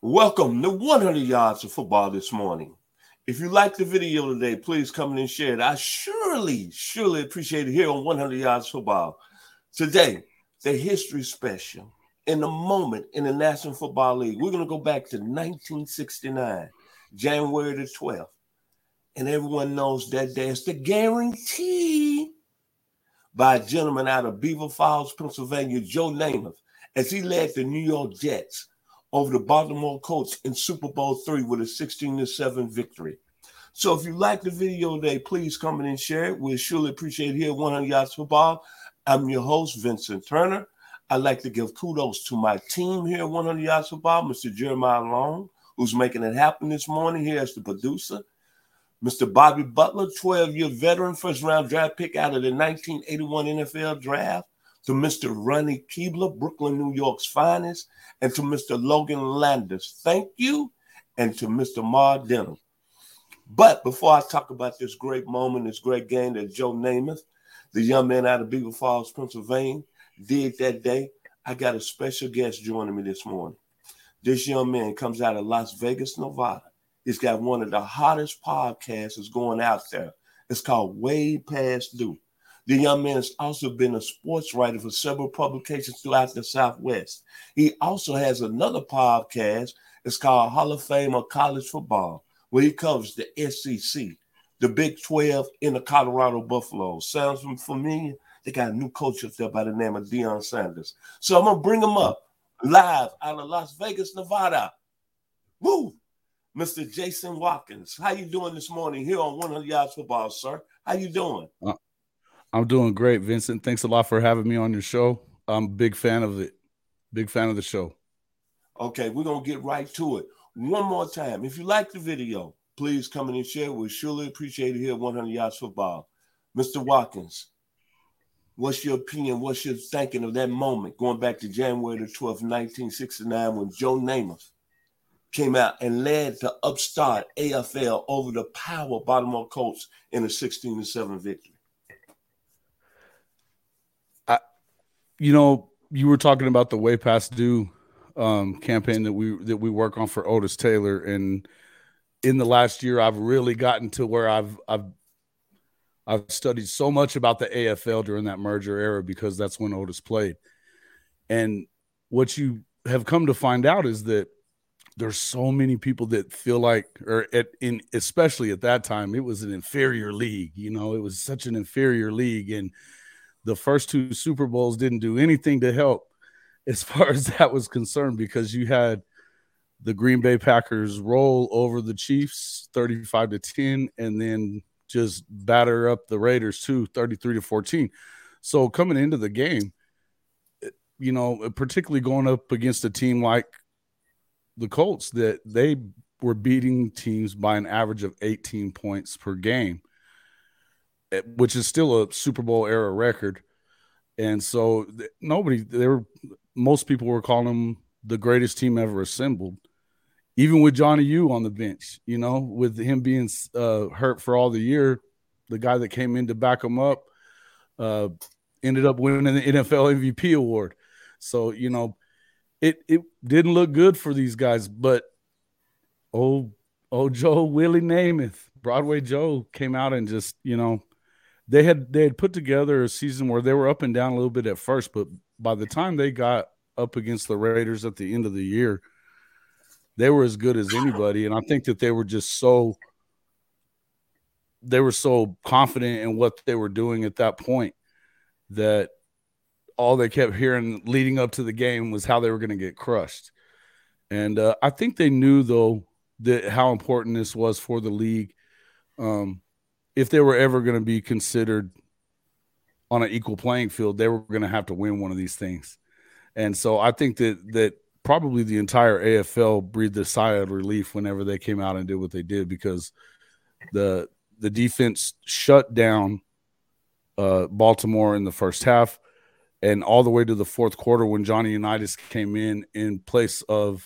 Welcome to 100 Yards of Football this morning. If you like the video today, please come in and share it. I surely appreciate it here on 100 Yards of Football. Today, the history special. In a moment in the National Football League, we're going to go back to 1969, January the 12th. And everyone knows that day is the guarantee by a gentleman out of Beaver Falls, Pennsylvania, Joe Namath, as he led the New York Jets over the Baltimore Colts in Super Bowl III with a 16-7 victory. So if you like the video today, please come in and share it. We'll surely appreciate it here at 100 Yards Football. I'm your host, Vincent Turner. I'd like to give kudos to my team here at 100 Yards Football, Mr. Jeremiah Long, who's making it happen this morning here as the producer. Mr. Bobby Butler, 12-year veteran, first-round draft pick out of the 1981 NFL Draft. To Mr. Ronnie Keebler, Brooklyn, New York's finest, and to Mr. Logan Landers, thank you, and to Mr. Mar Denham. But before I talk about this great moment, this great game that Joe Namath, the young man out of Beaver Falls, Pennsylvania, did that day, I got a special guest joining me this morning. This young man comes out of Las Vegas, Nevada. He's got one of the hottest podcasts that's going out there. It's called Way Past Due. The young man has also been a sports writer for several publications throughout the Southwest. He also has another podcast. It's called Hall of Fame of College Football, where he covers the SEC, the Big 12, and the Colorado Buffaloes. Sounds familiar? They got a new coach up there by the name of Deion Sanders. So I'm going to bring him up live out of Las Vegas, Nevada. Woo! Mr. Jason Watkins. How you doing this morning here on 100 Yards Football, sir? How you doing? I'm doing great, Vincent. Thanks a lot for having me on your show. I'm a big fan of it. Big fan of the show. Okay, we're going to get right to it. One more time. If you like the video, please come in and share. We surely appreciate it here at 100 Yards Football. Mr. Watkins, what's your opinion? What's your thinking of that moment going back to January the 12th, 1969, when Joe Namath came out and led the upstart AFL over the power Baltimore Colts in a 16-7 victory? You were talking about the Way Past Due campaign that we work on for Otis Taylor, and in the last year, I've really gotten to where I've studied so much about the AFL during that merger era because that's when Otis played. And what you have come to find out is that there's so many people that feel like, especially at that time, it was an inferior league. You know, it was such an inferior league, and the first two Super Bowls didn't do anything to help as far as that was concerned, because you had the Green Bay Packers roll over the Chiefs 35-10 and then just batter up the Raiders too, 33-14. So coming into the game, you know, particularly going up against a team like the Colts, that they were beating teams by an average of 18 points per game, which is still a Super Bowl era record. And so most people were calling them the greatest team ever assembled, even with Johnny U on the bench, you know, with him being hurt for all the year. The guy that came in to back him up ended up winning the NFL MVP award. So, you know, it didn't look good for these guys, but Joe Willie Namath, Broadway Joe, came out and just, you know, they had put together a season where they were up and down a little bit at first, but by the time they got up against the Raiders at the end of the year, they were as good as anybody. And I think that they were so confident in what they were doing at that point that all they kept hearing leading up to the game was how they were going to get crushed. And I think they knew, though, that how important this was for the league. If they were ever going to be considered on an equal playing field, they were going to have to win one of these things. And so I think that probably the entire AFL breathed a sigh of relief whenever they came out and did what they did, because the defense shut down Baltimore in the first half, and all the way to the fourth quarter when Johnny Unitas came in place of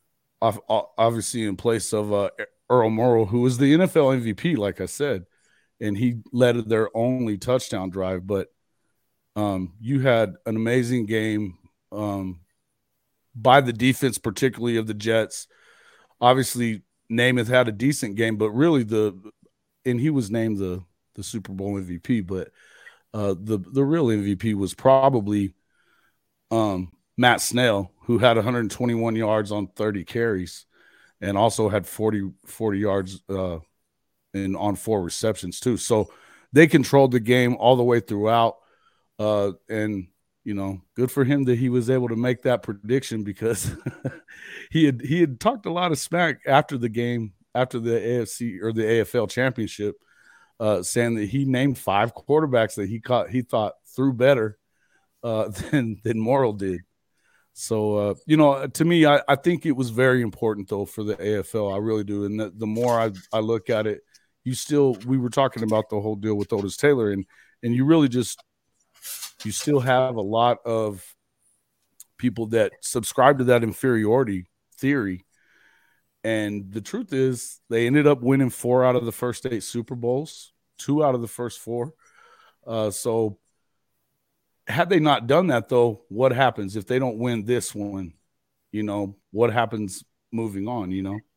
Earl Morrall, who was the NFL MVP, like I said, and he led their only touchdown drive. But you had an amazing game by the defense, particularly of the Jets. Obviously, Namath had a decent game, but really and he was named the Super Bowl MVP, but the real MVP was probably Matt Snell, who had 121 yards on 30 carries and also had 40 yards on 4 receptions too. So they controlled the game all the way throughout. And good for him that he was able to make that prediction, because he had talked a lot of smack after the game, after the AFC or the AFL championship, saying that he named 5 quarterbacks that he thought threw better than Morrill did. So, to me, I think it was very important, though, for the AFL. I really do. And the more I look at it, we were talking about the whole deal with Otis Taylor, and you really you still have a lot of people that subscribe to that inferiority theory. And the truth is, they ended up winning 4 out of the first 8 Super Bowls, 2 out of the first 4. So had they not done that, though, what happens if they don't win this one? What happens moving on,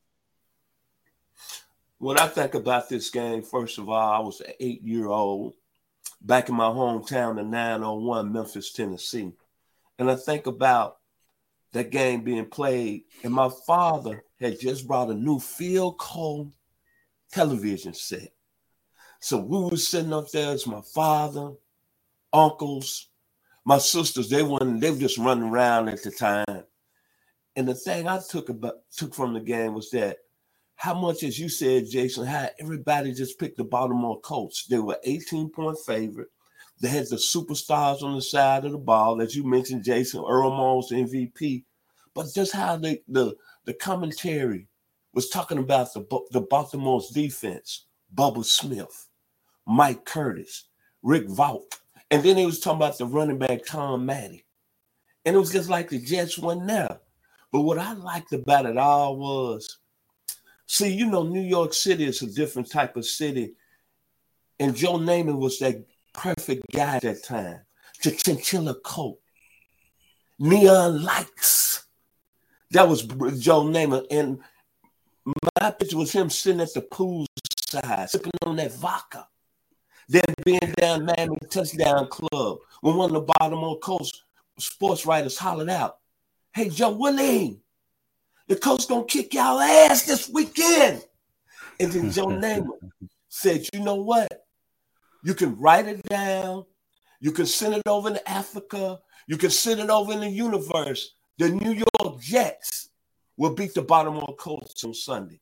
When I think about this game, first of all, I was an 8-year-old back in my hometown in 901, Memphis, Tennessee. And I think about that game being played, and my father had just brought a new Philco television set. So we were sitting up there as my father, uncles, my sisters, they were just running around at the time. And the thing I took from the game was that how much, as you said, Jason, how everybody just picked the Baltimore Colts. They were 18-point favorite. They had the superstars on the side of the ball, as you mentioned, Jason, Earl Moss, MVP. But just how the commentary was talking about the Baltimore's defense, Bubba Smith, Mike Curtis, Rick Vaught. And then he was talking about the running back, Tom Matty. And it was just like the Jets weren't there. But what I liked about it all was, see, New York City is a different type of city. And Joe Namath was that perfect guy at that time. The chinchilla coat, neon lights. That was Joe Namath. And my picture was him sitting at the pool side, sipping on that vodka. Then being down Miami Touchdown Club when one of the Baltimore Colts sports writers hollered out, "Hey, Joe Willie, the Colts gonna kick y'all ass this weekend." And then Joe Namath said, "You know what? You can write it down. You can send it over to Africa. You can send it over in the universe. The New York Jets will beat the Baltimore Colts on Sunday."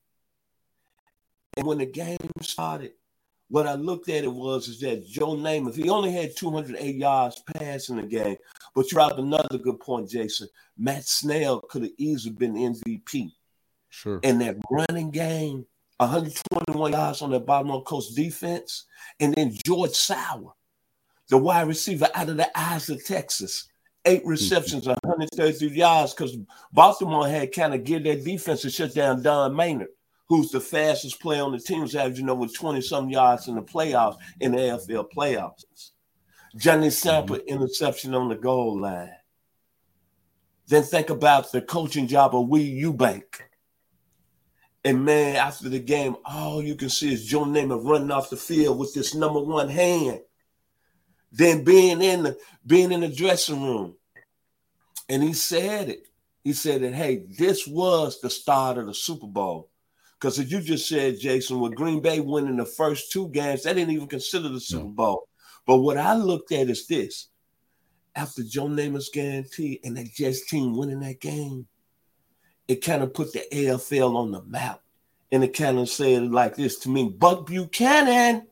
And when the game started, what I looked at is that Joe Namath, he only had 208 yards passing the game. But you brought up another good point, Jason. Matt Snell could have easily been MVP. Sure. And that running game, 121 yards on the Baltimore Colts defense. And then George Sauer, the wide receiver out of the Eyes of Texas, 8 receptions, 133 yards, because Baltimore had kind of geared their defense to shut down Don Maynard, who's the fastest player on the team, with 20-some yards in the playoffs, in the AFL playoffs. Johnny Sample, interception on the goal line. Then think about the coaching job of Willie Eubank. And, man, after the game, all you can see is Joe Namath running off the field with this number 1 hand. Then being in the dressing room. And he said it. He said that, hey, this was the start of the Super Bowl. Because as you just said, Jason, with Green Bay winning the first 2 games, they didn't even consider the Super Bowl. But what I looked at is this. After Joe Namath's guarantee and that Jets team winning that game, it kind of put the AFL on the map. And it kind of said it like this to me: Buck Buchanan,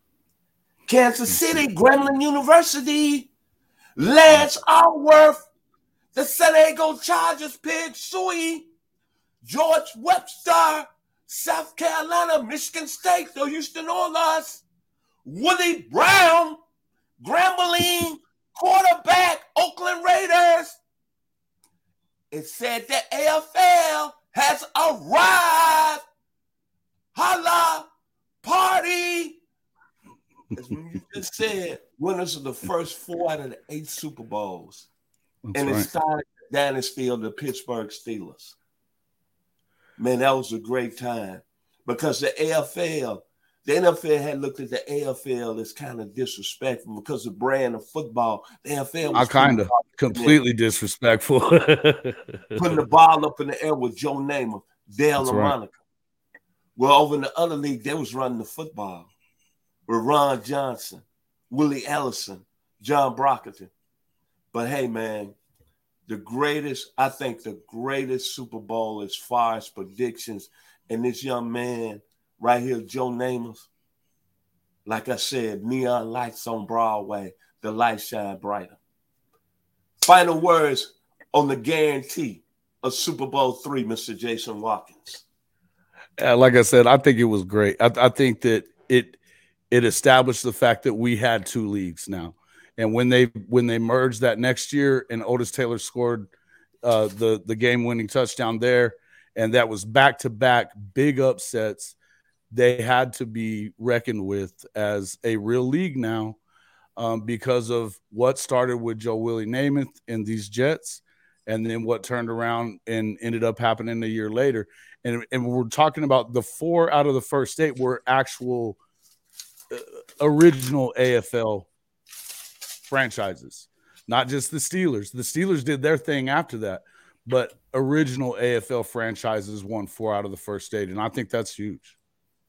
Kansas City, Grambling University, Lance Allworth, the San Diego Chargers, Pig Sooie, George Webster, South Carolina, Michigan State, the Houston Oilers, Willie Brown, Grambling, quarterback, Oakland Raiders. It said the AFL has arrived. Holla, party. As you just said, winners of the first 4 out of the 8 Super Bowls. That's and right. It started dynasty of the Pittsburgh Steelers. Man, that was a great time because the NFL had looked at the AFL as kind of disrespectful because the brand of football. The AFL was kind of completely disrespectful. Putting the ball up in the air with Joe Namath, Dale LaMonica. Right. Well, over in the other league, they was running the football with Ron Johnson, Willie Ellison, John Brockington. But hey, man, I think the greatest Super Bowl as far as predictions, and this young man right here, Joe Namath, like I said, neon lights on Broadway, the lights shine brighter. Final words on the guarantee of Super Bowl III, Mr. Jason Watkins. Like I said, I think it was great. I think that it established the fact that we had two leagues now. And when they merged that next year and Otis Taylor scored the game-winning touchdown there, and that was back-to-back big upsets, they had to be reckoned with as a real league now because of what started with Joe Willie Namath and these Jets, and then what turned around and ended up happening a year later. And we're talking about the 4 out of the first 8 were actual original AFL franchises, not just the Steelers. The Steelers did their thing after that, but original AFL franchises won 4 out of the first 8, and I think that's huge.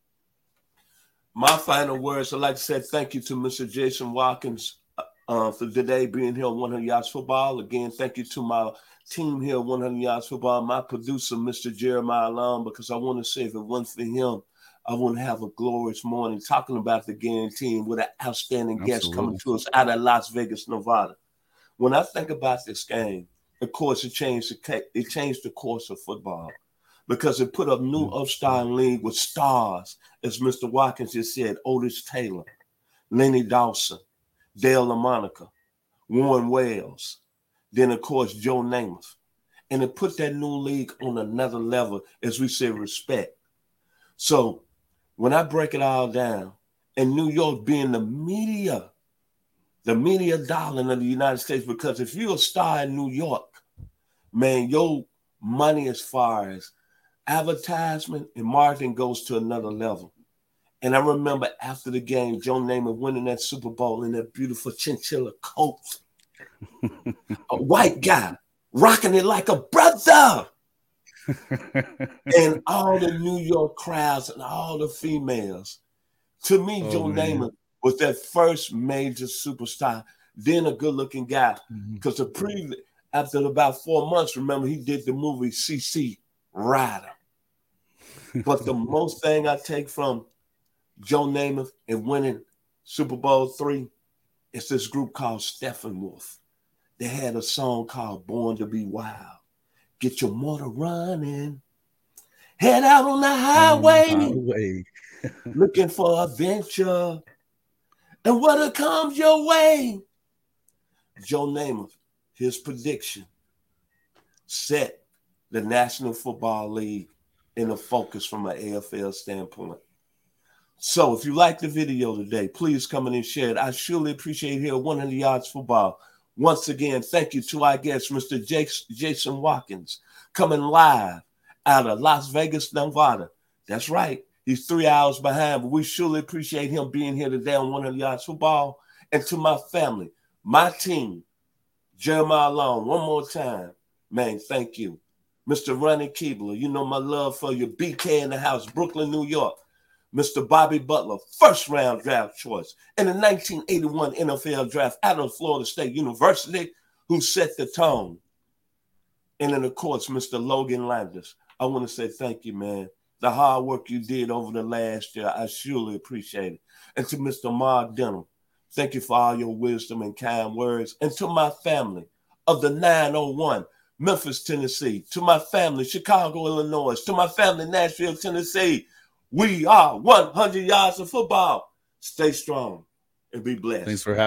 My final words, I'd like to say thank you to Mr. Jason Watkins for today being here on 100 Yards Football. Again, thank you to my team here at 100 Yards Football, my producer, Mr. Jeremiah Long, because I want to say if it wasn't for him, I wouldn't have a glorious morning talking about the guarantee with an outstanding guest coming to us out of Las Vegas, Nevada. When I think about this game, of course, it changed the course of football because it put a new upstart league with stars, as Mr. Watkins just said, Otis Taylor, Lenny Dawson, Dale LaMonica, Warren Wells, then, of course, Joe Namath. And it put that new league on another level, as we say, respect. So when I break it all down, and New York being the media darling of the United States, because if you're a star in New York, man, your money as far as advertisement and marketing goes to another level. And I remember after the game, Joe Namath winning that Super Bowl in that beautiful chinchilla coat. A white guy rocking it like a brother. And all the New York crowds and all the females. To me, Joe Namath was that first major superstar, then a good-looking guy. Because after about 4 months, remember, he did the movie CC Rider. But the most thing I take from Joe Namath and winning Super Bowl III is this group called Steppenwolf. They had a song called Born to Be Wild. Get your motor running. Head out on the highway. Looking for adventure. And whatever comes your way. Joe Namath, his prediction, set the National Football League in a focus from an AFL standpoint. So if you like the video today, please come in and share it. I surely appreciate it here at 100 Yards Football. Once again, thank you to our guest, Mr. Jason Watkins, coming live out of Las Vegas, Nevada. That's right. He's 3 hours behind, but we surely appreciate him being here today on 100 Yards Football. And to my family, my team, Jeremiah Long, one more time, man, thank you. Mr. Ronnie Keebler, you know my love for you. BK in the house, Brooklyn, New York. Mr. Bobby Butler, first-round draft choice in the 1981 NFL draft out of Florida State University, who set the tone. And then, of course, Mr. Logan Landis. I want to say thank you, man. The hard work you did over the last year, I surely appreciate it. And to Mr. Mark Denham, thank you for all your wisdom and kind words. And to my family of the 901, Memphis, Tennessee. To my family, Chicago, Illinois. To my family, Nashville, Tennessee. We are 100 Yards of Football. Stay strong and be blessed. Thanks for having me.